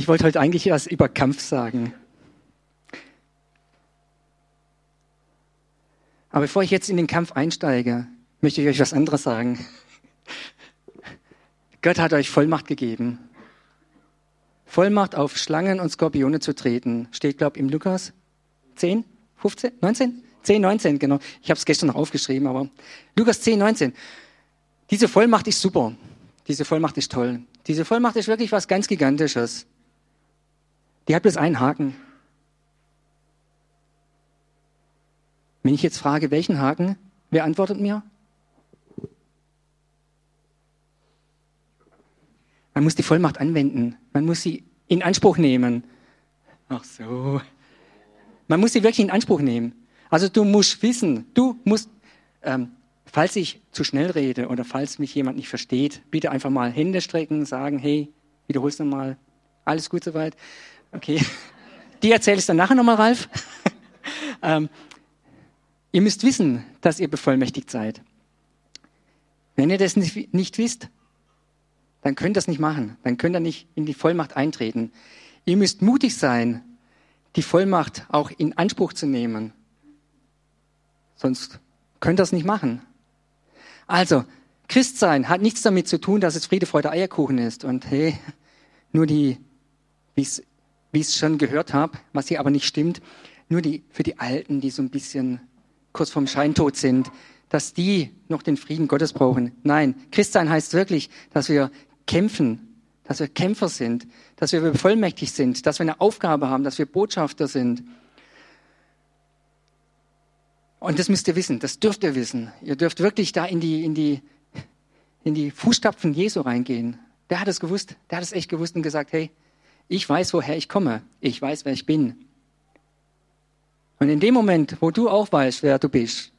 Ich wollte heute eigentlich was über Kampf sagen. Aber bevor ich jetzt in den Kampf einsteige, möchte ich euch was anderes sagen. Gott hat euch Vollmacht gegeben. Vollmacht auf Schlangen und Skorpione zu treten. Steht, glaube ich, im Lukas 10, 15, 19? 10, 19, genau. Ich habe es gestern noch aufgeschrieben, aber Lukas 10, 19. Diese Vollmacht ist super. Diese Vollmacht ist toll. Diese Vollmacht ist wirklich was ganz Gigantisches. Die hat bloß einen Haken. Wenn ich jetzt frage, welchen Haken, wer antwortet mir? Man muss die Vollmacht anwenden. Man muss sie in Anspruch nehmen. Ach so. Man muss sie wirklich in Anspruch nehmen. Also du musst wissen, falls ich zu schnell rede oder falls mich jemand nicht versteht, bitte einfach mal Hände strecken, sagen, hey, wiederhol's nochmal. Alles gut soweit? Okay. Die erzähle ich dann nachher nochmal, Ralf. Ihr müsst wissen, dass ihr bevollmächtigt seid. Wenn ihr das nicht wisst, dann könnt ihr das nicht machen. Dann könnt ihr nicht in die Vollmacht eintreten. Ihr müsst mutig sein, die Vollmacht auch in Anspruch zu nehmen. Sonst könnt ihr es nicht machen. Also, Christsein hat nichts damit zu tun, dass es Friede, Freude, Eierkuchen ist. Und hey, nur wie ich es schon gehört habe, was hier aber nicht stimmt, für die Alten, die so ein bisschen kurz vorm Scheintod sind, dass die noch den Frieden Gottes brauchen. Nein, Christsein heißt wirklich, dass wir kämpfen, dass wir Kämpfer sind, dass wir bevollmächtigt sind, dass wir eine Aufgabe haben, dass wir Botschafter sind. Und das müsst ihr wissen, das dürft ihr wissen. Ihr dürft wirklich da in die Fußstapfen Jesu reingehen. Der hat es gewusst, der hat es echt gewusst und gesagt, hey, ich weiß, woher ich komme, ich weiß, wer ich bin. Und in dem Moment, wo du auch weißt, wer du bist,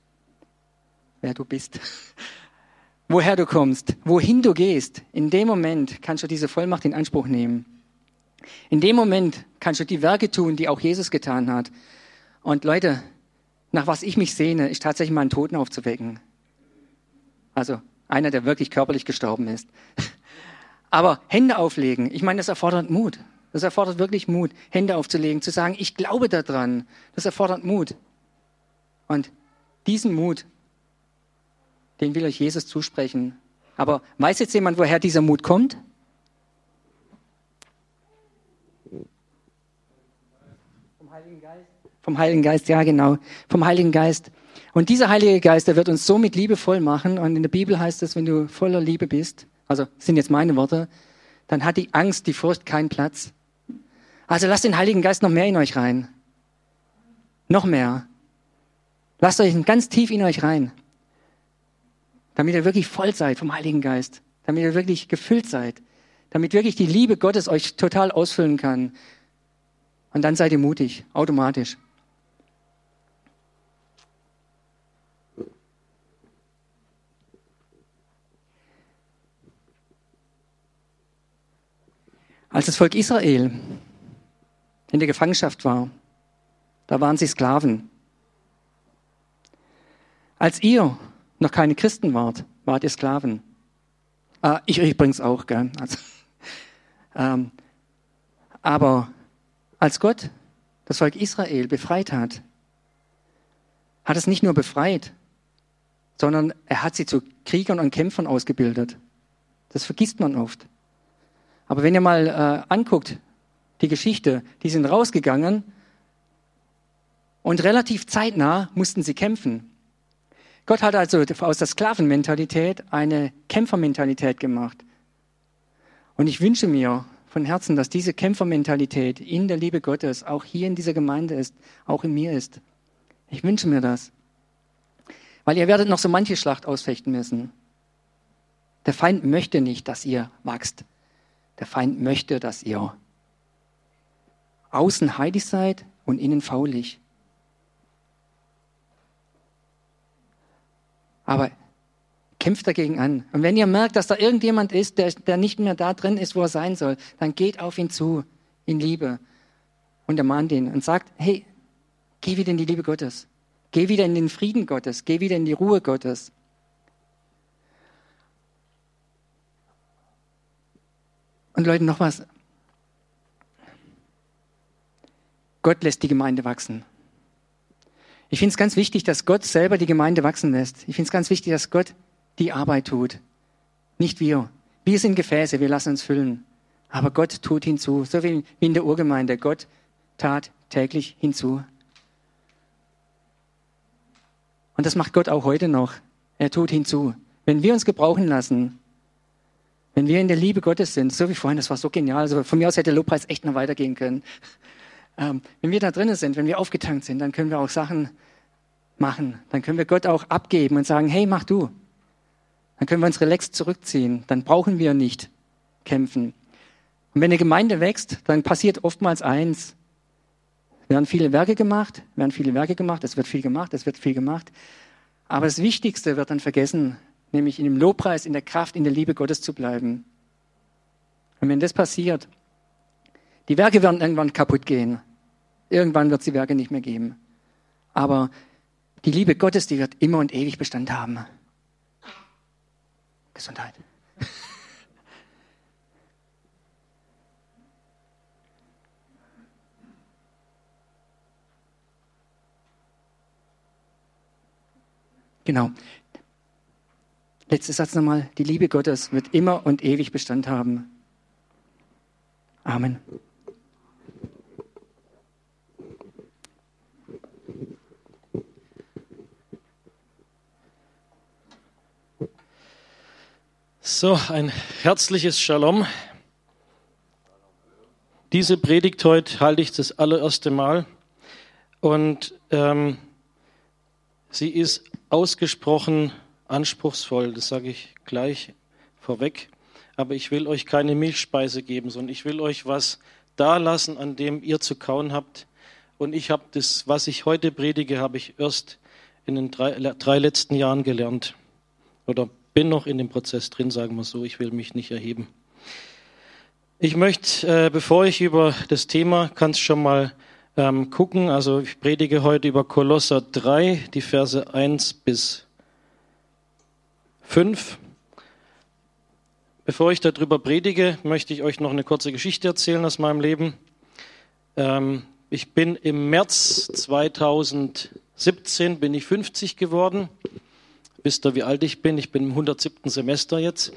woher du kommst, wohin du gehst, in dem Moment kannst du diese Vollmacht in Anspruch nehmen. In dem Moment kannst du die Werke tun, die auch Jesus getan hat. Und Leute, nach was ich mich sehne, ist tatsächlich mal einen Toten aufzuwecken. Also einer, der wirklich körperlich gestorben ist. Aber Hände auflegen, ich meine, das erfordert Mut. Das erfordert wirklich Mut, Hände aufzulegen, zu sagen, ich glaube daran. Das erfordert Mut. Und diesen Mut, den will euch Jesus zusprechen. Aber weiß jetzt jemand, woher dieser Mut kommt? Vom Heiligen Geist? Vom Heiligen Geist, ja genau. Vom Heiligen Geist. Und dieser Heilige Geist, der wird uns so mit Liebe voll machen. Und in der Bibel heißt es, wenn du voller Liebe bist, also das sind jetzt meine Worte, dann hat die Angst, die Furcht keinen Platz. Also lasst den Heiligen Geist noch mehr in euch rein. Noch mehr. Lasst euch ganz tief in euch rein. Damit ihr wirklich voll seid vom Heiligen Geist. Damit ihr wirklich gefüllt seid. Damit wirklich die Liebe Gottes euch total ausfüllen kann. Und dann seid ihr mutig, automatisch. Als das Volk Israel in der Gefangenschaft war, da waren sie Sklaven. Als ihr noch keine Christen wart, wart ihr Sklaven. Ich übrigens auch, gell? Aber als Gott das Volk Israel befreit hat es nicht nur befreit, sondern er hat sie zu Kriegern und Kämpfern ausgebildet. Das vergisst man oft. Aber wenn ihr mal anguckt, die Geschichte, die sind rausgegangen und relativ zeitnah mussten sie kämpfen. Gott hat also aus der Sklavenmentalität eine Kämpfermentalität gemacht. Und ich wünsche mir von Herzen, dass diese Kämpfermentalität in der Liebe Gottes auch hier in dieser Gemeinde ist, auch in mir ist. Ich wünsche mir das. Weil ihr werdet noch so manche Schlacht ausfechten müssen. Der Feind möchte nicht, dass ihr wachst. Der Feind möchte, dass ihr außen heilig seid und innen faulig. Aber kämpft dagegen an. Und wenn ihr merkt, dass da irgendjemand ist, der nicht mehr da drin ist, wo er sein soll, dann geht auf ihn zu, in Liebe. Und ermahnt ihn und sagt, hey, geh wieder in die Liebe Gottes. Geh wieder in den Frieden Gottes. Geh wieder in die Ruhe Gottes. Und Leute, noch was. Gott lässt die Gemeinde wachsen. Ich finde es ganz wichtig, dass Gott selber die Gemeinde wachsen lässt. Ich finde es ganz wichtig, dass Gott die Arbeit tut. Nicht wir. Wir sind Gefäße, wir lassen uns füllen. Aber Gott tut hinzu. So wie in der Urgemeinde. Gott tat täglich hinzu. Und das macht Gott auch heute noch. Er tut hinzu. Wenn wir uns gebrauchen lassen, wenn wir in der Liebe Gottes sind, so wie vorhin, das war so genial. Also von mir aus hätte der Lobpreis echt noch weitergehen können. Wenn wir da drinnen sind, wenn wir aufgetankt sind, dann können wir auch Sachen machen. Dann können wir Gott auch abgeben und sagen, hey, mach du. Dann können wir uns relaxed zurückziehen. Dann brauchen wir nicht kämpfen. Und wenn eine Gemeinde wächst, dann passiert oftmals eins. Es werden viele Werke gemacht, es wird viel gemacht. Aber das Wichtigste wird dann vergessen, nämlich in dem Lobpreis, in der Kraft, in der Liebe Gottes zu bleiben. Und wenn das passiert, die Werke werden irgendwann kaputt gehen. Irgendwann wird es die Werke nicht mehr geben. Aber die Liebe Gottes, die wird immer und ewig Bestand haben. Gesundheit. Genau. Letzter Satz nochmal. Die Liebe Gottes wird immer und ewig Bestand haben. Amen. So, ein herzliches Shalom. Diese Predigt heute halte ich das allererste Mal und sie ist ausgesprochen anspruchsvoll, das sage ich gleich vorweg. Aber ich will euch keine Milchspeise geben, sondern ich will euch was dalassen, an dem ihr zu kauen habt. Und ich habe das, was ich heute predige, habe ich erst in den drei letzten Jahren gelernt. Oder bin noch in dem Prozess drin, sagen wir so, ich will mich nicht erheben. Ich möchte, bevor ich über das Thema, kannst schon mal gucken, also ich predige heute über Kolosser 3, die Verse 1 bis 5. Bevor ich darüber predige, möchte ich euch noch eine kurze Geschichte erzählen aus meinem Leben. Ich bin im März 2017 bin ich 50 geworden. Wisst ihr, wie alt ich bin? Ich bin im 107. Semester jetzt.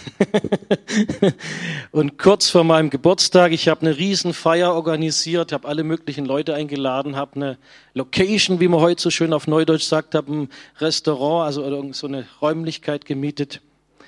Und kurz vor meinem Geburtstag, ich habe eine Riesenfeier organisiert, habe alle möglichen Leute eingeladen, habe eine Location, wie man heute so schön auf Neudeutsch sagt, habe ein Restaurant, also so eine Räumlichkeit gemietet.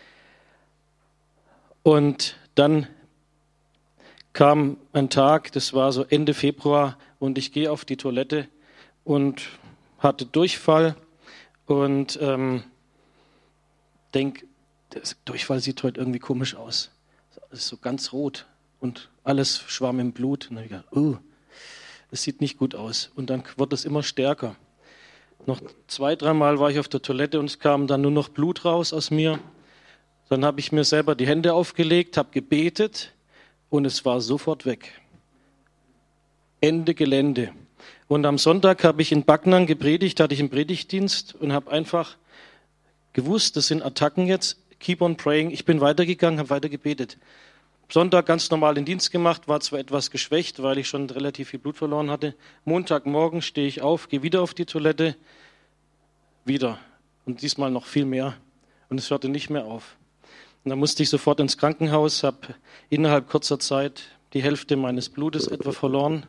Und dann kam ein Tag, das war so Ende Februar, und ich gehe auf die Toilette und hatte Durchfall. Und denke, der Durchfall sieht heute irgendwie komisch aus. Das ist so ganz rot und alles schwamm im Blut. Und dann habe ich gedacht, das sieht nicht gut aus. Und dann wird es immer stärker. Noch 2-3 Mal war ich auf der Toilette und es kam dann nur noch Blut raus aus mir. Dann habe ich mir selber die Hände aufgelegt, habe gebetet und es war sofort weg. Ende Gelände. Und am Sonntag habe ich in Backnang gepredigt, hatte ich einen Predigtdienst und habe einfach gewusst, das sind Attacken jetzt, keep on praying. Ich bin weitergegangen, habe weiter gebetet. Sonntag ganz normal den Dienst gemacht, war zwar etwas geschwächt, weil ich schon relativ viel Blut verloren hatte. Montagmorgen stehe ich auf, gehe wieder auf die Toilette, wieder. Und diesmal noch viel mehr. Und es hörte nicht mehr auf. Und dann musste ich sofort ins Krankenhaus, habe innerhalb kurzer Zeit die Hälfte meines Blutes etwa verloren.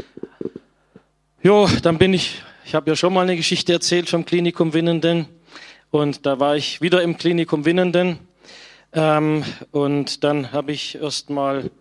Jo, dann bin ich habe ja schon mal eine Geschichte erzählt vom Klinikum Winnenden und da war ich wieder im Klinikum Winnenden und dann habe ich erst mal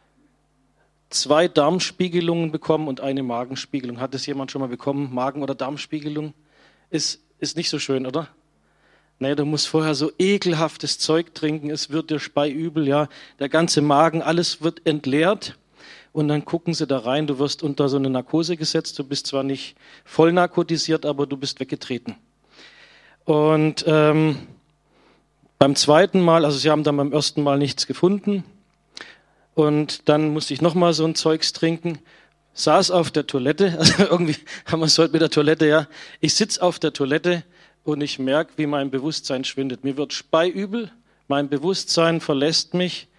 2 Darmspiegelungen bekommen und eine Magenspiegelung. Hat das jemand schon mal bekommen? Magen- oder Darmspiegelung? Ist nicht so schön, oder? Nee, du musst vorher so ekelhaftes Zeug trinken, es wird dir speiübel, ja. Der ganze Magen, alles wird entleert. Und dann gucken sie da rein, du wirst unter so eine Narkose gesetzt, du bist zwar nicht voll narkotisiert, aber du bist weggetreten. Und beim zweiten Mal, also sie haben dann beim ersten Mal nichts gefunden und dann musste ich nochmal so ein Zeugs trinken, saß auf der Toilette, also irgendwie haben wir es heute mit der Toilette, ja. Ich sitze auf der Toilette und ich merke, wie mein Bewusstsein schwindet. Mir wird speiübel, mein Bewusstsein verlässt mich.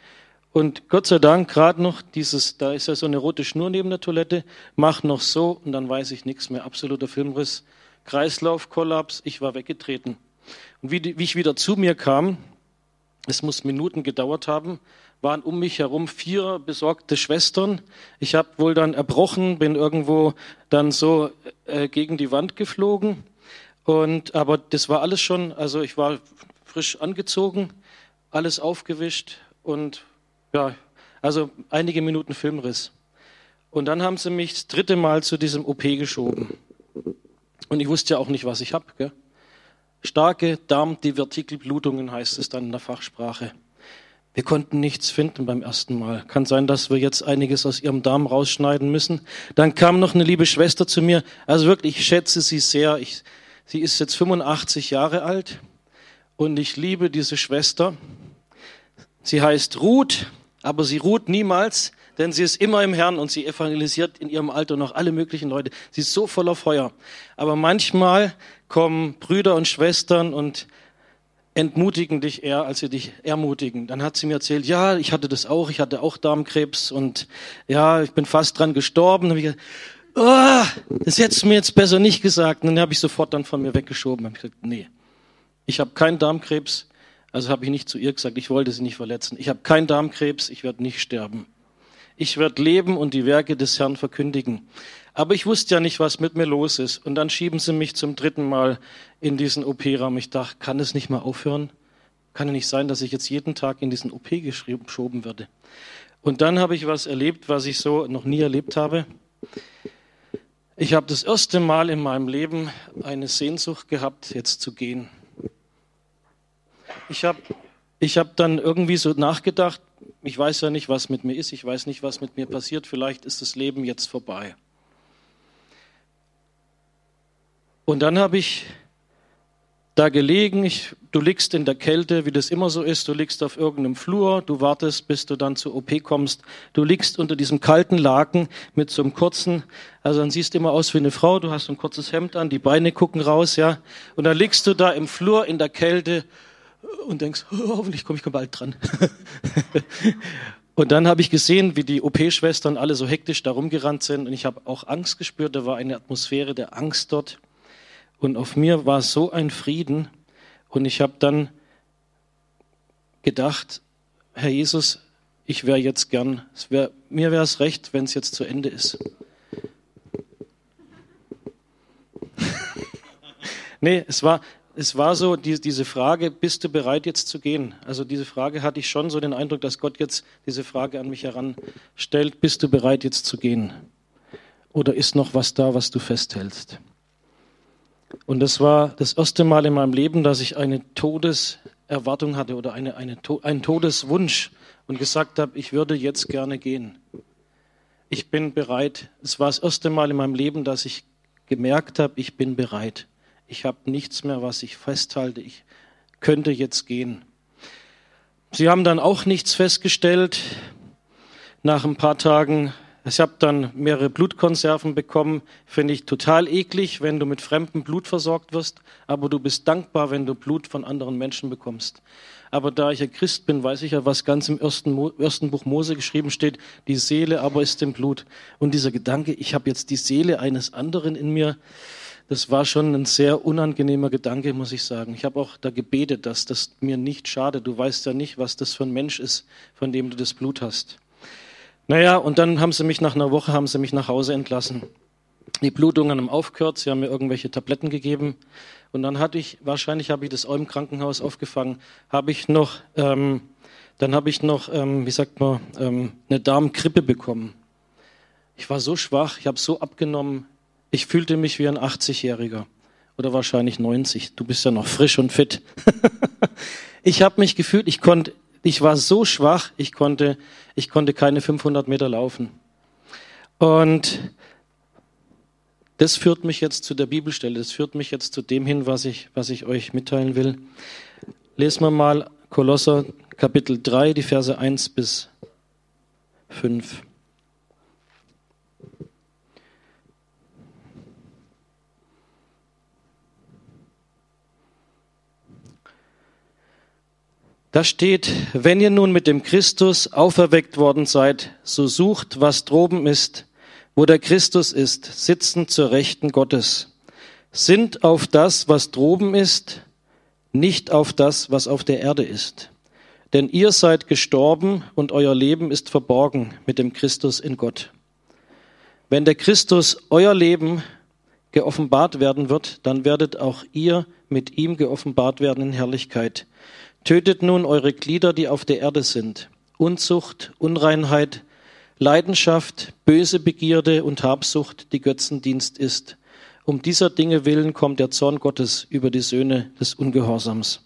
Und Gott sei Dank gerade noch da ist ja so eine rote Schnur neben der Toilette, mach noch so und dann weiß ich nichts mehr. Absoluter Filmriss, Kreislaufkollaps, ich war weggetreten. Und wie ich wieder zu mir kam, es muss Minuten gedauert haben, waren um mich herum 4 besorgte Schwestern. Ich habe wohl dann erbrochen, bin irgendwo dann so gegen die Wand geflogen. Aber das war alles schon, also ich war frisch angezogen, alles aufgewischt und ja, also einige Minuten Filmriss. Und dann haben sie mich das 3. Mal zu diesem OP geschoben. Und ich wusste ja auch nicht, was ich habe. Starke Darmdivertikelblutungen heißt es dann in der Fachsprache. Wir konnten nichts finden beim ersten Mal. Kann sein, dass wir jetzt einiges aus ihrem Darm rausschneiden müssen. Dann kam noch eine liebe Schwester zu mir. Also wirklich, ich schätze sie sehr. Sie ist jetzt 85 Jahre alt und ich liebe diese Schwester. Sie heißt Ruth, aber sie ruht niemals, denn sie ist immer im Herrn und sie evangelisiert in ihrem Alter noch alle möglichen Leute. Sie ist so voller Feuer. Aber manchmal kommen Brüder und Schwestern und entmutigen dich eher, als sie dich ermutigen. Dann hat sie mir erzählt, ja, ich hatte das auch, ich hatte auch Darmkrebs und ja, ich bin fast dran gestorben. Dann habe ich gesagt, das hättest du mir jetzt besser nicht gesagt. Und dann habe ich sofort dann von mir weggeschoben. Dann habe ich gesagt, nee, ich habe keinen Darmkrebs. Also habe ich nicht zu ihr gesagt, ich wollte sie nicht verletzen. Ich habe keinen Darmkrebs, ich werde nicht sterben. Ich werde leben und die Werke des Herrn verkündigen. Aber ich wusste ja nicht, was mit mir los ist. Und dann schieben sie mich zum 3. Mal in diesen OP-Raum. Ich dachte, kann es nicht mal aufhören? Kann ja nicht sein, dass ich jetzt jeden Tag in diesen OP geschoben werde. Und dann habe ich was erlebt, was ich so noch nie erlebt habe. Ich habe das erste Mal in meinem Leben eine Sehnsucht gehabt, jetzt zu gehen. Ich hab dann irgendwie so nachgedacht, ich weiß ja nicht, was mit mir ist, ich weiß nicht, was mit mir passiert, vielleicht ist das Leben jetzt vorbei. Und dann habe ich da gelegen, du liegst in der Kälte, wie das immer so ist, du liegst auf irgendeinem Flur, du wartest, bis du dann zur OP kommst, du liegst unter diesem kalten Laken mit so einem kurzen, also dann siehst du immer aus wie eine Frau, du hast so ein kurzes Hemd an, die Beine gucken raus, ja, und dann liegst du da im Flur in der Kälte und denkst, hoffentlich komme ich bald dran. Und dann habe ich gesehen, wie die OP-Schwestern alle so hektisch da rumgerannt sind und ich habe auch Angst gespürt, da war eine Atmosphäre der Angst dort. Und auf mir war so ein Frieden und ich habe dann gedacht, Herr Jesus, ich wäre jetzt gern, mir wäre es recht, wenn es jetzt zu Ende ist. Nee, es war so diese Frage, bist du bereit jetzt zu gehen? Also diese Frage hatte ich schon so den Eindruck, dass Gott jetzt diese Frage an mich heranstellt, bist du bereit jetzt zu gehen? Oder ist noch was da, was du festhältst? Und das war das erste Mal in meinem Leben, dass ich eine Todeserwartung hatte oder einen Todeswunsch und gesagt habe, ich würde jetzt gerne gehen. Ich bin bereit. Es war das erste Mal in meinem Leben, dass ich gemerkt habe, ich bin bereit. Ich habe nichts mehr, was ich festhalte. Ich könnte jetzt gehen. Sie haben dann auch nichts festgestellt. Nach ein paar Tagen, ich habe dann mehrere Blutkonserven bekommen. Finde ich total eklig, wenn du mit fremdem Blut versorgt wirst. Aber du bist dankbar, wenn du Blut von anderen Menschen bekommst. Aber da ich ja Christ bin, weiß ich ja, was ganz im ersten Buch Mose geschrieben steht. Die Seele aber ist im Blut. Und dieser Gedanke, ich habe jetzt die Seele eines anderen in mir, das war schon ein sehr unangenehmer Gedanke, muss ich sagen. Ich habe auch da gebetet, dass das mir nicht schadet. Du weißt ja nicht, was das für ein Mensch ist, von dem du das Blut hast. Naja, und dann haben sie mich nach einer Woche nach Hause entlassen. Die Blutungen haben aufgehört, sie haben mir irgendwelche Tabletten gegeben. Und dann wahrscheinlich habe ich das auch im Krankenhaus aufgefangen, habe ich noch, eine Darmgrippe bekommen. Ich war so schwach, ich habe so abgenommen. Ich fühlte mich wie ein 80-Jähriger oder wahrscheinlich 90. Du bist ja noch frisch und fit. Ich habe mich gefühlt, ich war so schwach, ich konnte keine 500 Meter laufen. Und das führt mich jetzt zu der Bibelstelle, das führt mich jetzt zu dem hin, was ich euch mitteilen will. Lesen wir mal Kolosser Kapitel 3, die Verse 1 bis 5. Da steht, wenn ihr nun mit dem Christus auferweckt worden seid, so sucht, was droben ist, wo der Christus ist, sitzend zur Rechten Gottes. Sinnt auf das, was droben ist, nicht auf das, was auf der Erde ist. Denn ihr seid gestorben und euer Leben ist verborgen mit dem Christus in Gott. Wenn der Christus euer Leben geoffenbart werden wird, dann werdet auch ihr mit ihm geoffenbart werden in Herrlichkeit. Tötet nun eure Glieder, die auf der Erde sind. Unzucht, Unreinheit, Leidenschaft, böse Begierde und Habsucht, die Götzendienst ist. Um dieser Dinge willen kommt der Zorn Gottes über die Söhne des Ungehorsams.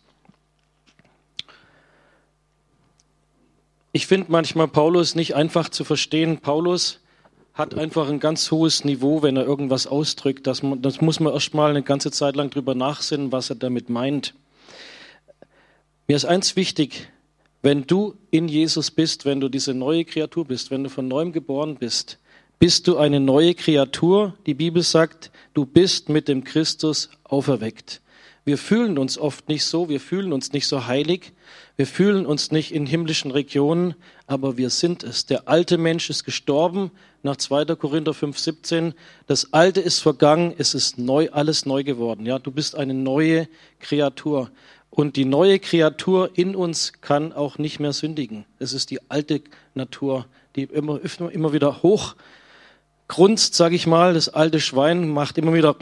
Ich finde manchmal Paulus nicht einfach zu verstehen. Paulus hat einfach ein ganz hohes Niveau, wenn er irgendwas ausdrückt. Das muss man erst mal eine ganze Zeit lang drüber nachsinnen, was er damit meint. Mir ist eins wichtig, wenn du in Jesus bist, wenn du diese neue Kreatur bist, wenn du von neuem geboren bist, bist du eine neue Kreatur. Die Bibel sagt, du bist mit dem Christus auferweckt. Wir fühlen uns oft nicht so, wir fühlen uns nicht so heilig, wir fühlen uns nicht in himmlischen Regionen, aber wir sind es. Der alte Mensch ist gestorben, nach 2. Korinther 5,17. Das Alte ist vergangen, es ist neu, alles neu geworden. Ja, du bist eine neue Kreatur. Und die neue Kreatur in uns kann auch nicht mehr sündigen. Es ist die alte Natur, die immer wieder hochgrunzt, sage ich mal. Das alte Schwein macht immer wieder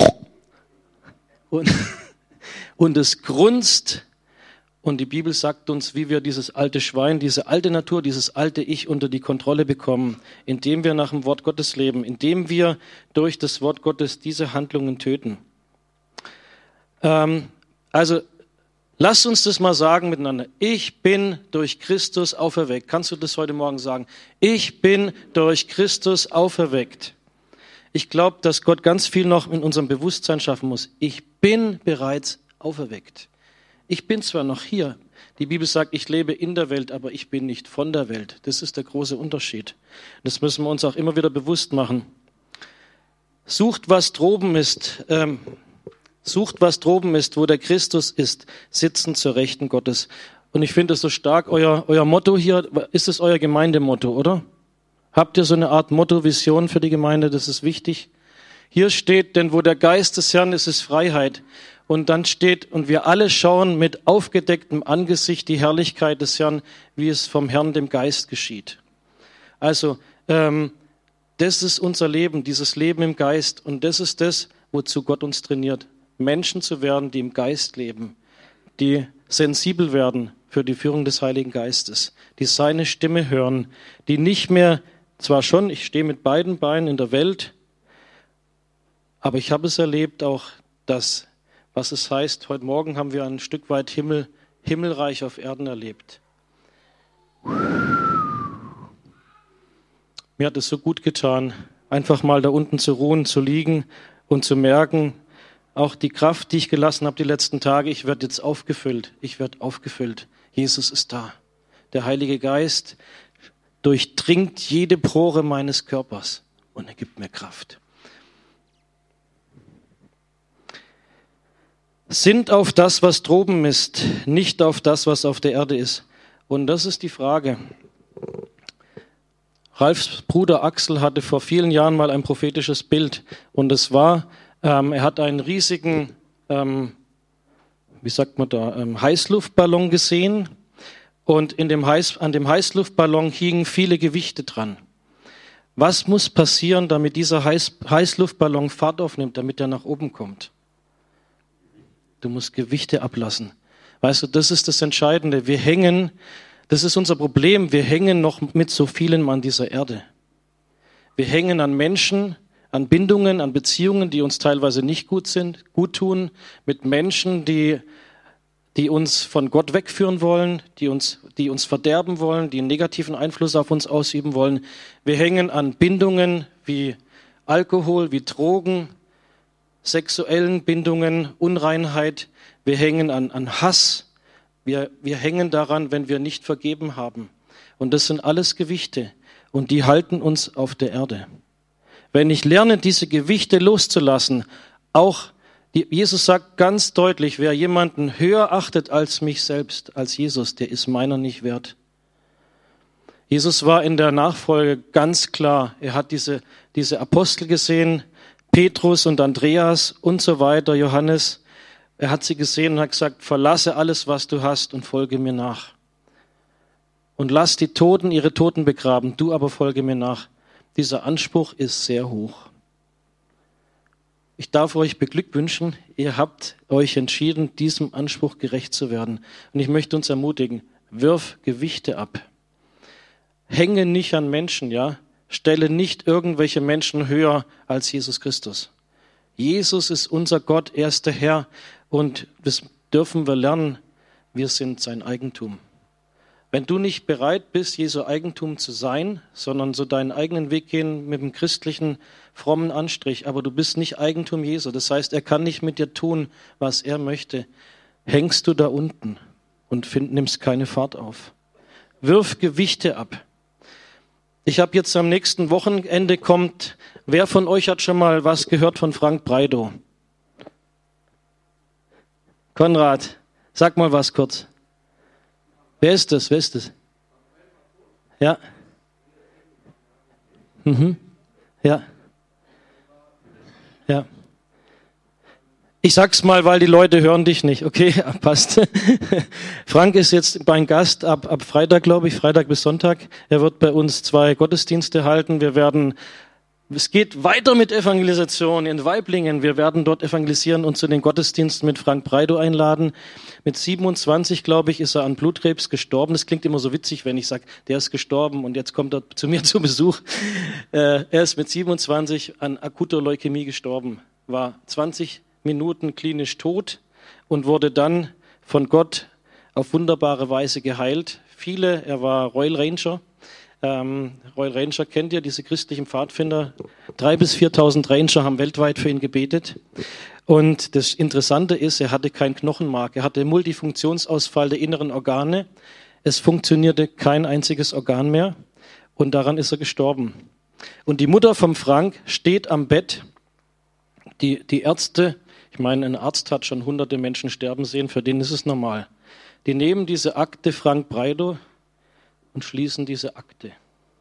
und es grunzt. Und die Bibel sagt uns, wie wir dieses alte Schwein, diese alte Natur, dieses alte Ich unter die Kontrolle bekommen, indem wir nach dem Wort Gottes leben, indem wir durch das Wort Gottes diese Handlungen töten. Also lasst uns das mal sagen miteinander. Ich bin durch Christus auferweckt. Kannst du das heute Morgen sagen? Ich bin durch Christus auferweckt. Ich glaube, dass Gott ganz viel noch in unserem Bewusstsein schaffen muss. Ich bin bereits auferweckt. Ich bin zwar noch hier. Die Bibel sagt, ich lebe in der Welt, aber ich bin nicht von der Welt. Das ist der große Unterschied. Das müssen wir uns auch immer wieder bewusst machen. Sucht, was droben ist, wo der Christus ist, sitzend zur Rechten Gottes. Und ich finde es so stark, euer Motto hier, ist es euer Gemeindemotto, oder? Habt ihr so eine Art Motto, Vision für die Gemeinde? Das ist wichtig. Hier steht, denn wo der Geist des Herrn ist, ist Freiheit. Und dann steht, und wir alle schauen mit aufgedecktem Angesicht die Herrlichkeit des Herrn, wie es vom Herrn, dem Geist, geschieht. Also, das ist unser Leben, dieses Leben im Geist. Und das ist das, wozu Gott uns trainiert. Menschen zu werden, die im Geist leben, die sensibel werden für die Führung des Heiligen Geistes, die seine Stimme hören, die nicht mehr, zwar schon, ich stehe mit beiden Beinen in der Welt, aber ich habe es erlebt auch, dass, was es heißt, heute Morgen haben wir ein Stück weit Himmelreich auf Erden erlebt. Mir hat es so gut getan, einfach mal da unten zu ruhen, zu liegen und zu merken, auch die Kraft, die ich gelassen habe die letzten Tage, ich werde jetzt aufgefüllt. Ich werde aufgefüllt. Jesus ist da. Der Heilige Geist durchdringt jede Pore meines Körpers und er gibt mir Kraft. Sinnt auf das, was droben ist, nicht auf das, was auf der Erde ist. Und das ist die Frage. Ralfs Bruder Axel hatte vor vielen Jahren mal ein prophetisches Bild und es war, er hat einen riesigen, Heißluftballon gesehen und an dem Heißluftballon hingen viele Gewichte dran. Was muss passieren, damit dieser Heißluftballon Fahrt aufnimmt, damit er nach oben kommt? Du musst Gewichte ablassen. Weißt du, das ist das Entscheidende. Das ist unser Problem, wir hängen noch mit so vielen an dieser Erde. Wir hängen an Menschen, an Bindungen, an Beziehungen, die uns teilweise nicht gut tun, mit Menschen, die uns von Gott wegführen wollen, die uns verderben wollen, die einen negativen Einfluss auf uns ausüben wollen. Wir hängen an Bindungen wie Alkohol, wie Drogen, sexuellen Bindungen, Unreinheit. Wir hängen an Hass. Wir hängen daran, wenn wir nicht vergeben haben. Und das sind alles Gewichte und die halten uns auf der Erde. Wenn ich lerne, diese Gewichte loszulassen, auch Jesus sagt ganz deutlich, wer jemanden höher achtet als mich selbst, als Jesus, der ist meiner nicht wert. Jesus war in der Nachfolge ganz klar. Er hat diese Apostel gesehen, Petrus und Andreas und so weiter, Johannes. Er hat sie gesehen und hat gesagt, verlasse alles, was du hast und folge mir nach. Und lass die Toten ihre Toten begraben, du aber folge mir nach. Dieser Anspruch ist sehr hoch. Ich darf euch beglückwünschen, ihr habt euch entschieden, diesem Anspruch gerecht zu werden. Und ich möchte uns ermutigen, wirf Gewichte ab. Hänge nicht an Menschen, ja? Stelle nicht irgendwelche Menschen höher als Jesus Christus. Jesus ist unser Gott, er ist der Herr. Und das dürfen wir lernen, wir sind sein Eigentum. Wenn du nicht bereit bist, Jesu Eigentum zu sein, sondern so deinen eigenen Weg gehen mit dem christlichen, frommen Anstrich, aber du bist nicht Eigentum Jesu, das heißt, er kann nicht mit dir tun, was er möchte, hängst du da unten und nimmst keine Fahrt auf. Wirf Gewichte ab. Ich habe jetzt am nächsten Wochenende wer von euch hat schon mal was gehört von Frank Breidow? Konrad, sag mal was kurz. Wer ist das? Ja. Ja. Ja. Ich sag's mal, weil die Leute hören dich nicht. Okay, passt. Frank ist jetzt mein Gast ab Freitag, glaube ich, Freitag bis Sonntag. Er wird bei uns 2 Gottesdienste halten. Es geht weiter mit Evangelisation in Waiblingen. Wir werden dort evangelisieren und zu den Gottesdiensten mit Frank Breidow einladen. Mit 27, glaube ich, ist er an Blutkrebs gestorben. Das klingt immer so witzig, wenn ich sage, der ist gestorben und jetzt kommt er zu mir zu Besuch. Er ist mit 27 an akuter Leukämie gestorben, war 20 Minuten klinisch tot und wurde dann von Gott auf wunderbare Weise geheilt. Er war Royal Ranger. Royal Ranger kennt ihr, diese christlichen Pfadfinder. 3.000 bis 4.000 Ranger haben weltweit für ihn gebetet. Und das Interessante ist, er hatte kein Knochenmark. Er hatte Multifunktionsausfall der inneren Organe. Es funktionierte kein einziges Organ mehr. Und daran ist er gestorben. Und die Mutter vom Frank steht am Bett. Die Ärzte, ich meine, ein Arzt hat schon hunderte Menschen sterben sehen, für den ist es normal. Die nehmen diese Akte Frank Breidow und schließen diese Akte.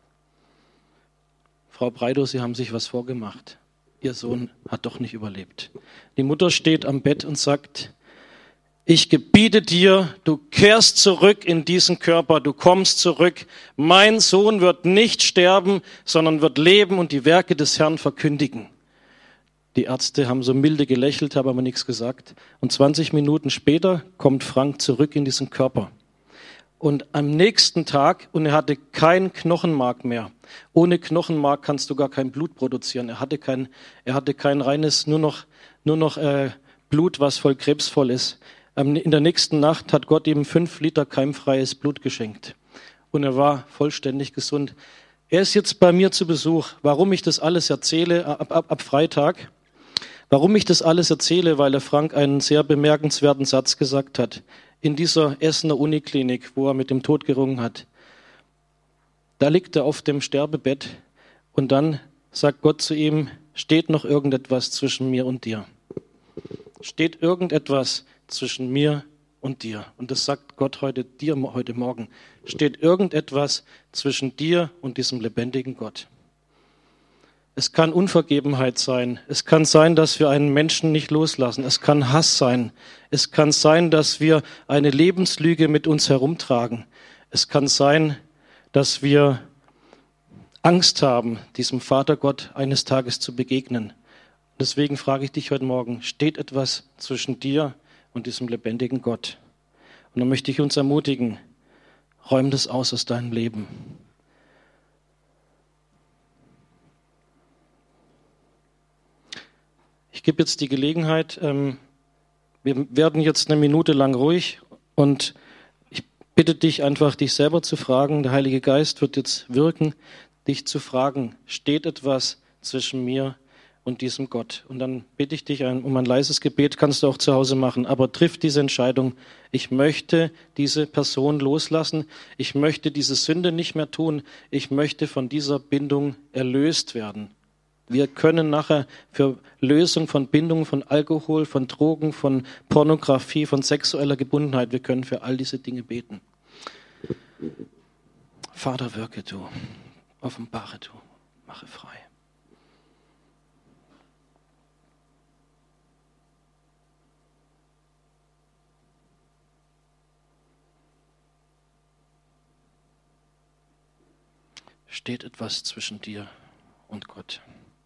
Frau Breidow, Sie haben sich was vorgemacht. Ihr Sohn hat doch nicht überlebt. Die Mutter steht am Bett und sagt, ich gebiete dir, du kehrst zurück in diesen Körper, du kommst zurück. Mein Sohn wird nicht sterben, sondern wird leben und die Werke des Herrn verkündigen. Die Ärzte haben so milde gelächelt, haben aber nichts gesagt. Und 20 Minuten später kommt Frank zurück in diesen Körper. Und am nächsten Tag, und er hatte kein Knochenmark mehr. Ohne Knochenmark kannst du gar kein Blut produzieren. Er hatte kein reines, nur noch Blut, was voll krebsvoll ist. In der nächsten Nacht hat Gott ihm 5 Liter keimfreies Blut geschenkt. Und er war vollständig gesund. Er ist jetzt bei mir zu Besuch. Warum ich das alles erzähle, ab Freitag? Warum ich das alles erzähle? Weil der Frank einen sehr bemerkenswerten Satz gesagt hat. In dieser Essener Uniklinik, wo er mit dem Tod gerungen hat. Da liegt er auf dem Sterbebett und dann sagt Gott zu ihm, steht noch irgendetwas zwischen mir und dir? Steht irgendetwas zwischen mir und dir? Und das sagt Gott heute Morgen. Steht irgendetwas zwischen dir und diesem lebendigen Gott? Es kann Unvergebenheit sein. Es kann sein, dass wir einen Menschen nicht loslassen. Es kann Hass sein. Es kann sein, dass wir eine Lebenslüge mit uns herumtragen. Es kann sein, dass wir Angst haben, diesem Vatergott eines Tages zu begegnen. Deswegen frage ich dich heute Morgen, steht etwas zwischen dir und diesem lebendigen Gott? Und dann möchte ich uns ermutigen, räum das aus deinem Leben. Ich gebe jetzt die Gelegenheit, wir werden jetzt 1 Minute lang ruhig und ich bitte dich einfach, dich selber zu fragen. Der Heilige Geist wird jetzt wirken, dich zu fragen, steht etwas zwischen mir und diesem Gott? Und dann bitte ich dich um ein leises Gebet, kannst du auch zu Hause machen, aber triff diese Entscheidung. Ich möchte diese Person loslassen. Ich möchte diese Sünde nicht mehr tun. Ich möchte von dieser Bindung erlöst werden. Wir können nachher für Lösung von Bindung, von Alkohol, von Drogen, von Pornografie, von sexueller Gebundenheit, wir können für all diese Dinge beten. Vater, wirke du, offenbare du, mache frei. Steht etwas zwischen dir und Gott?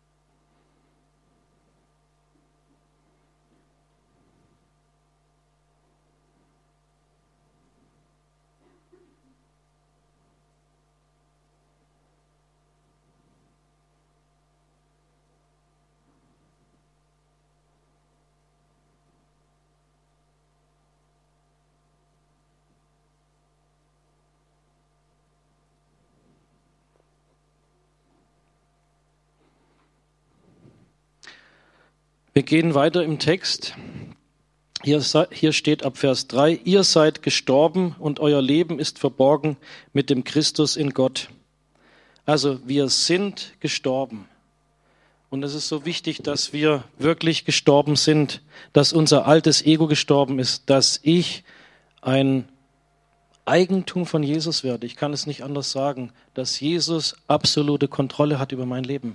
Wir gehen weiter im Text. Hier steht ab Vers 3, ihr seid gestorben und euer Leben ist verborgen mit dem Christus in Gott. Also wir sind gestorben. Und es ist so wichtig, dass wir wirklich gestorben sind, dass unser altes Ego gestorben ist, dass ich ein Eigentum von Jesus werde. Ich kann es nicht anders sagen, dass Jesus absolute Kontrolle hat über mein Leben.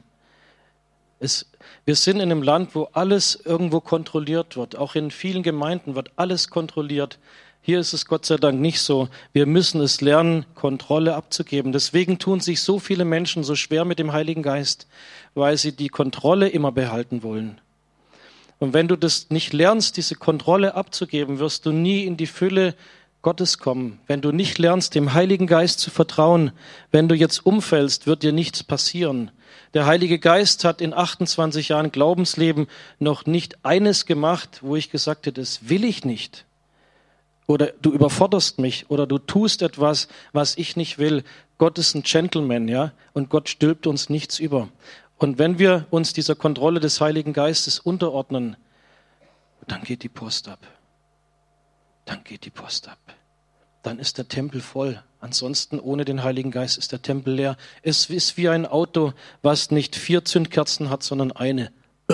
Wir sind in einem Land, wo alles irgendwo kontrolliert wird. Auch in vielen Gemeinden wird alles kontrolliert. Hier ist es Gott sei Dank nicht so. Wir müssen es lernen, Kontrolle abzugeben. Deswegen tun sich so viele Menschen so schwer mit dem Heiligen Geist, weil sie die Kontrolle immer behalten wollen. Und wenn du das nicht lernst, diese Kontrolle abzugeben, wirst du nie in die Fülle Gottes kommen. Wenn du nicht lernst, dem Heiligen Geist zu vertrauen, wenn du jetzt umfällst, wird dir nichts passieren. Der Heilige Geist hat in 28 Jahren Glaubensleben noch nicht eines gemacht, wo ich gesagt hätte, das will ich nicht. Oder du überforderst mich oder du tust etwas, was ich nicht will. Gott ist ein Gentleman, ja, und Gott stülpt uns nichts über. Und wenn wir uns dieser Kontrolle des Heiligen Geistes unterordnen, dann geht die Post ab. Dann geht die Post ab. Dann ist der Tempel voll. Ansonsten ohne den Heiligen Geist ist der Tempel leer. Es ist wie ein Auto, was nicht 4 Zündkerzen hat, sondern eine.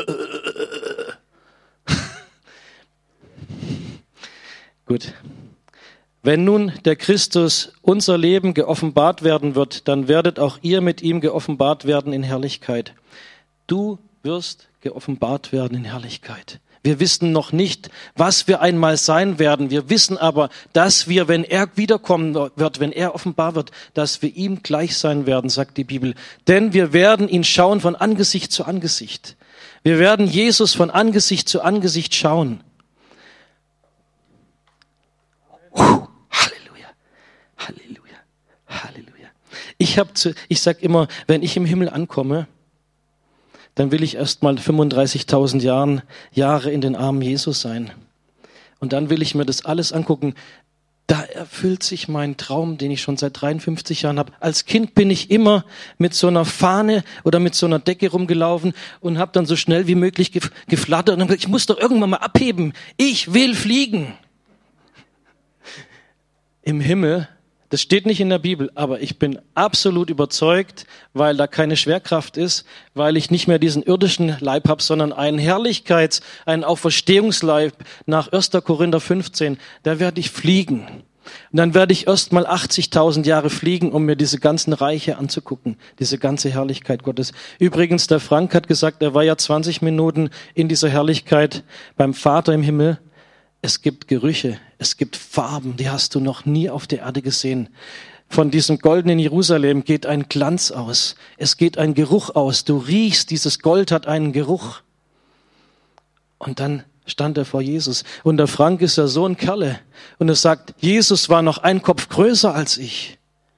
Gut. Wenn nun der Christus unser Leben geoffenbart werden wird, dann werdet auch ihr mit ihm geoffenbart werden in Herrlichkeit. Du wirst geoffenbart werden in Herrlichkeit. Wir wissen noch nicht, was wir einmal sein werden. Wir wissen aber, dass wir, wenn er wiederkommen wird, wenn er offenbar wird, dass wir ihm gleich sein werden, sagt die Bibel. Denn wir werden ihn schauen von Angesicht zu Angesicht. Wir werden Jesus von Angesicht zu Angesicht schauen. Halleluja, Halleluja, Halleluja. Ich sag immer, wenn ich im Himmel ankomme, dann will ich erst mal 35.000 Jahre in den Armen Jesus sein. Und dann will ich mir das alles angucken. Da erfüllt sich mein Traum, den ich schon seit 53 Jahren habe. Als Kind bin ich immer mit so einer Fahne oder mit so einer Decke rumgelaufen und habe dann so schnell wie möglich geflattert und dann gesagt, ich muss doch irgendwann mal abheben. Ich will fliegen. Im Himmel, das steht nicht in der Bibel, aber ich bin absolut überzeugt, weil da keine Schwerkraft ist, weil ich nicht mehr diesen irdischen Leib habe, sondern einen einen Auferstehungsleib nach 1. Korinther 15, da werde ich fliegen. Und dann werde ich erst mal 80.000 Jahre fliegen, um mir diese ganzen Reiche anzugucken, diese ganze Herrlichkeit Gottes. Übrigens, der Frank hat gesagt, er war ja 20 Minuten in dieser Herrlichkeit beim Vater im Himmel. Es gibt Gerüche, es gibt Farben, die hast du noch nie auf der Erde gesehen. Von diesem goldenen Jerusalem geht ein Glanz aus. Es geht ein Geruch aus. Du riechst, dieses Gold hat einen Geruch. Und dann stand er vor Jesus. Und der Frank ist ja so ein Kerle. Und er sagt, Jesus war noch ein Kopf größer als ich.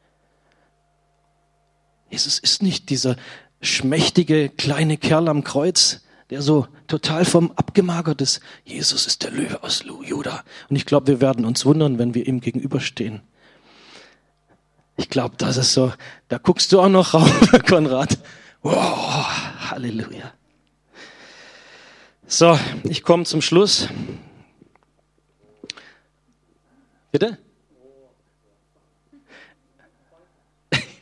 Jesus ist nicht dieser schmächtige kleine Kerl am Kreuz, der so total vom abgemagert ist. Jesus ist der Löwe aus Juda. Und ich glaube, wir werden uns wundern, wenn wir ihm gegenüberstehen. Ich glaube, das ist so, da guckst du auch noch rauf, Konrad. Wow, Halleluja. So, ich komme zum Schluss. Bitte?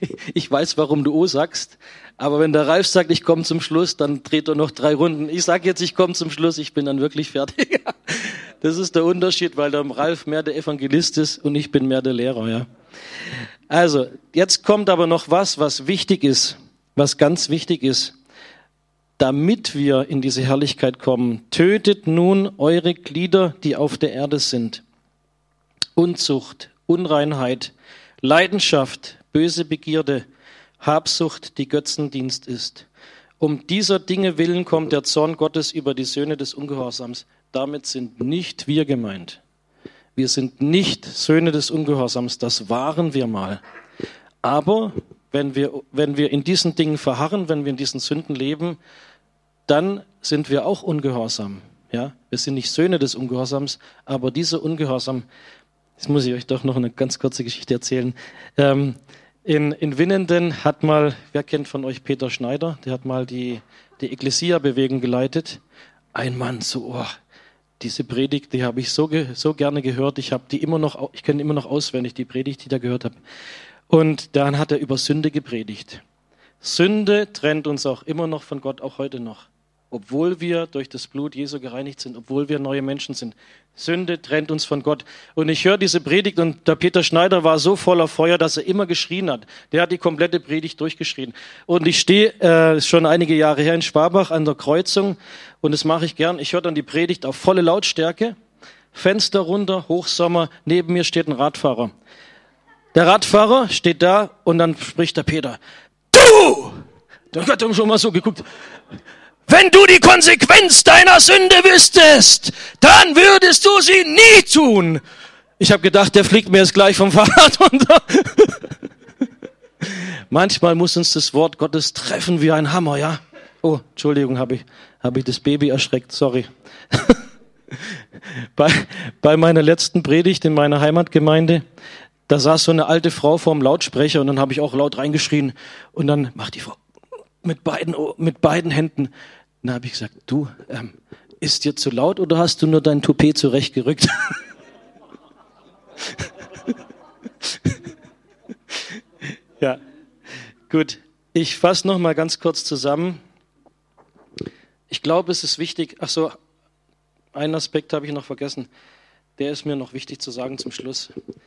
Ich weiß, warum du O sagst, aber wenn der Ralf sagt, ich komme zum Schluss, dann dreht er noch 3 Runden. Ich sage jetzt, ich komme zum Schluss, ich bin dann wirklich fertig. Das ist der Unterschied, weil der Ralf mehr der Evangelist ist und ich bin mehr der Lehrer. Ja. Also, jetzt kommt aber noch was wichtig ist, was ganz wichtig ist. Damit wir in diese Herrlichkeit kommen, tötet nun eure Glieder, die auf der Erde sind. Unzucht, Unreinheit, Leidenschaft, böse Begierde, Habsucht, die Götzendienst ist. Um dieser Dinge willen kommt der Zorn Gottes über die Söhne des Ungehorsams. Damit sind nicht wir gemeint. Wir sind nicht Söhne des Ungehorsams, das waren wir mal. Aber wenn wir in diesen Dingen verharren, wenn wir in diesen Sünden leben, dann sind wir auch ungehorsam. Ja? Wir sind nicht Söhne des Ungehorsams, aber dieser Ungehorsam, jetzt muss ich euch doch noch eine ganz kurze Geschichte erzählen. In Winnenden hat mal, wer kennt von euch Peter Schneider, der hat mal die Ekklesia-Bewegung geleitet. Ein Mann, diese Predigt, die habe ich so gerne gehört. Ich kenne immer noch auswendig die Predigt, die ich da gehört habe. Und dann hat er über Sünde gepredigt. Sünde trennt uns auch immer noch von Gott, auch heute noch. Obwohl wir durch das Blut Jesu gereinigt sind, obwohl wir neue Menschen sind. Sünde trennt uns von Gott. Und ich höre diese Predigt und der Peter Schneider war so voller Feuer, dass er immer geschrien hat. Der hat die komplette Predigt durchgeschrien. Und ich stehe schon einige Jahre her in Schwabach an der Kreuzung und das mache ich gern. Ich höre dann die Predigt auf volle Lautstärke, Fenster runter, Hochsommer, neben mir steht ein Radfahrer. Der Radfahrer steht da und dann spricht der Peter. Du! Der hat dann schon mal so geguckt. Wenn du die Konsequenz deiner Sünde wüsstest, dann würdest du sie nie tun. Ich habe gedacht, der fliegt mir jetzt gleich vom Fahrrad runter. Manchmal muss uns das Wort Gottes treffen wie ein Hammer, ja? Oh, Entschuldigung, habe ich das Baby erschreckt, sorry. Bei meiner letzten Predigt in meiner Heimatgemeinde, da saß so eine alte Frau vorm Lautsprecher und dann habe ich auch laut reingeschrien und dann macht die Frau mit beiden Händen. Dann habe ich gesagt, du, ist dir zu laut oder hast du nur dein Toupet zurechtgerückt? Ja, gut. Ich fasse noch mal ganz kurz zusammen. Ich glaube, es ist wichtig, einen Aspekt habe ich noch vergessen. Der ist mir noch wichtig zu sagen zum Schluss.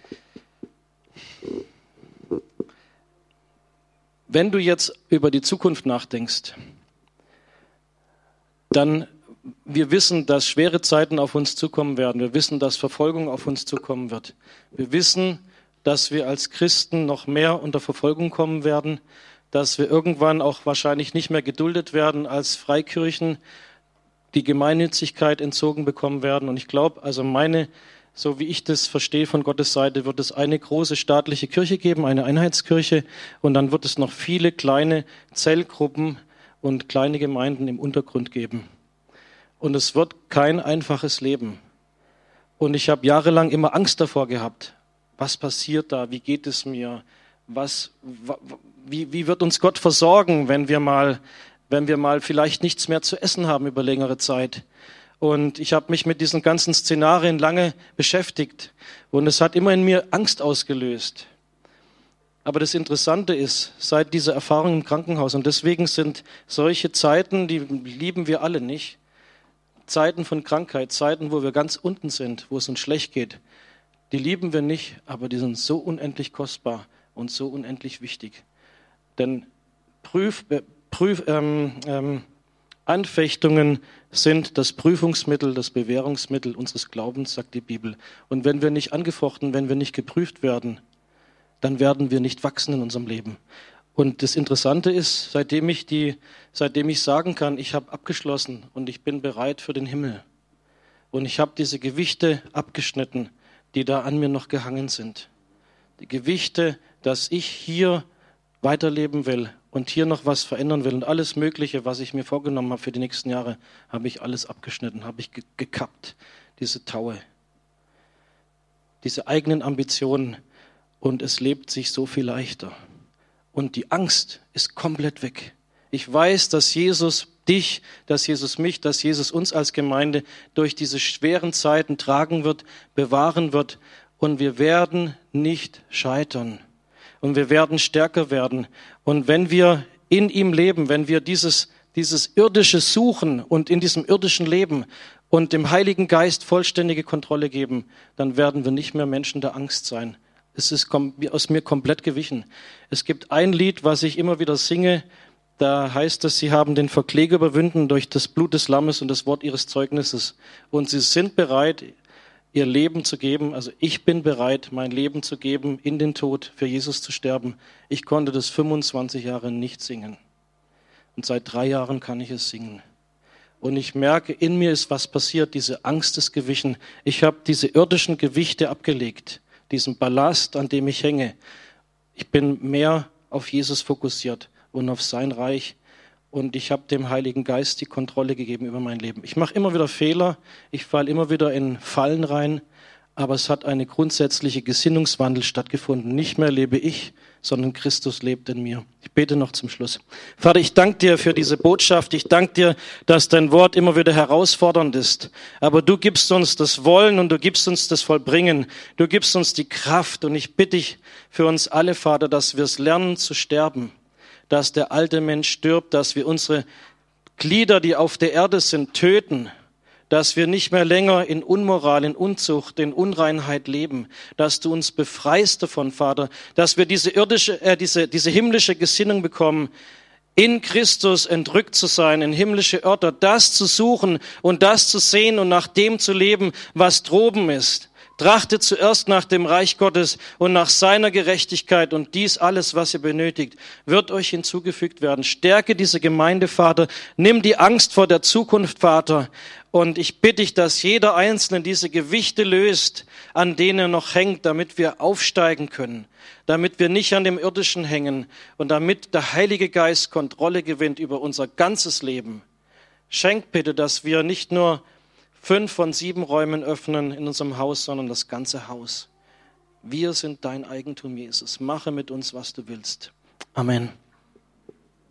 Wenn du jetzt über die Zukunft nachdenkst, dann wir wissen, dass schwere Zeiten auf uns zukommen werden. Wir wissen, dass Verfolgung auf uns zukommen wird. Wir wissen, dass wir als Christen noch mehr unter Verfolgung kommen werden, dass wir irgendwann auch wahrscheinlich nicht mehr geduldet werden als Freikirchen, die Gemeinnützigkeit entzogen bekommen werden. Und ich glaube, so wie ich das verstehe von Gottes Seite, wird es eine große staatliche Kirche geben, eine Einheitskirche, und dann wird es noch viele kleine Zellgruppen und kleine Gemeinden im Untergrund geben. Und es wird kein einfaches Leben. Und ich habe jahrelang immer Angst davor gehabt. Was passiert da? Wie geht es mir? Wie wird uns Gott versorgen, wenn wir mal vielleicht nichts mehr zu essen haben über längere Zeit? Und ich habe mich mit diesen ganzen Szenarien lange beschäftigt. Und es hat immer in mir Angst ausgelöst. Aber das Interessante ist, seit dieser Erfahrung im Krankenhaus, und deswegen sind solche Zeiten, die lieben wir alle nicht, Zeiten von Krankheit, Zeiten, wo wir ganz unten sind, wo es uns schlecht geht, die lieben wir nicht, aber die sind so unendlich kostbar und so unendlich wichtig. Denn Anfechtungen sind das Prüfungsmittel, das Bewährungsmittel unseres Glaubens, sagt die Bibel. Und wenn wir nicht angefochten, wenn wir nicht geprüft werden, dann werden wir nicht wachsen in unserem Leben. Und das Interessante ist, seitdem ich sagen kann, ich habe abgeschlossen und ich bin bereit für den Himmel. Und ich habe diese Gewichte abgeschnitten, die da an mir noch gehangen sind. Die Gewichte, dass ich hier weiterleben will und hier noch was verändern will. Und alles Mögliche, was ich mir vorgenommen habe für die nächsten Jahre, habe ich alles abgeschnitten, habe ich gekappt. Diese Taue, diese eigenen Ambitionen. Und es lebt sich so viel leichter. Und die Angst ist komplett weg. Ich weiß, dass Jesus dich, dass Jesus mich, dass Jesus uns als Gemeinde durch diese schweren Zeiten tragen wird, bewahren wird. Und wir werden nicht scheitern. Und wir werden stärker werden. Und wenn wir in ihm leben, wenn wir dieses irdische suchen und in diesem irdischen Leben und dem Heiligen Geist vollständige Kontrolle geben, dann werden wir nicht mehr Menschen der Angst sein. Es ist aus mir komplett gewichen. Es gibt ein Lied, was ich immer wieder singe, da heißt es, sie haben den Verkläger überwunden durch das Blut des Lammes und das Wort ihres Zeugnisses. Und sie sind bereit, ihr Leben zu geben. Also ich bin bereit, mein Leben zu geben, in den Tod, für Jesus zu sterben. Ich konnte das 25 Jahre nicht singen. Und seit 3 Jahren kann ich es singen. Und ich merke, in mir ist was passiert, diese Angst ist gewichen. Ich habe diese irdischen Gewichte abgelegt, diesen Ballast, an dem ich hänge. Ich bin mehr auf Jesus fokussiert und auf sein Reich. Und ich habe dem Heiligen Geist die Kontrolle gegeben über mein Leben. Ich mache immer wieder Fehler, ich falle immer wieder in Fallen rein, aber es hat eine grundsätzliche Gesinnungswandel stattgefunden. Nicht mehr lebe ich, sondern Christus lebt in mir. Ich bete noch zum Schluss. Vater, ich danke dir für diese Botschaft. Ich danke dir, dass dein Wort immer wieder herausfordernd ist. Aber du gibst uns das Wollen und du gibst uns das Vollbringen. Du gibst uns die Kraft. Und ich bitte dich für uns alle, Vater, dass wir es lernen zu sterben. Dass der alte Mensch stirbt, dass wir unsere Glieder, die auf der Erde sind, töten, dass wir nicht mehr länger in Unmoral, in Unzucht, in Unreinheit leben, dass du uns befreist davon, Vater, dass wir diese himmlische Gesinnung bekommen, in Christus entrückt zu sein, in himmlische Örter, das zu suchen und das zu sehen und nach dem zu leben, was droben ist. Trachtet zuerst nach dem Reich Gottes und nach seiner Gerechtigkeit und dies alles, was ihr benötigt, wird euch hinzugefügt werden. Stärke diese Gemeinde, Vater. Nimm die Angst vor der Zukunft, Vater. Und ich bitte dich, dass jeder Einzelne diese Gewichte löst, an denen er noch hängt, damit wir aufsteigen können, damit wir nicht an dem Irdischen hängen und damit der Heilige Geist Kontrolle gewinnt über unser ganzes Leben. Schenk bitte, dass wir nicht nur 5 von 7 Räumen öffnen in unserem Haus, sondern das ganze Haus. Wir sind dein Eigentum, Jesus. Mache mit uns, was du willst. Amen.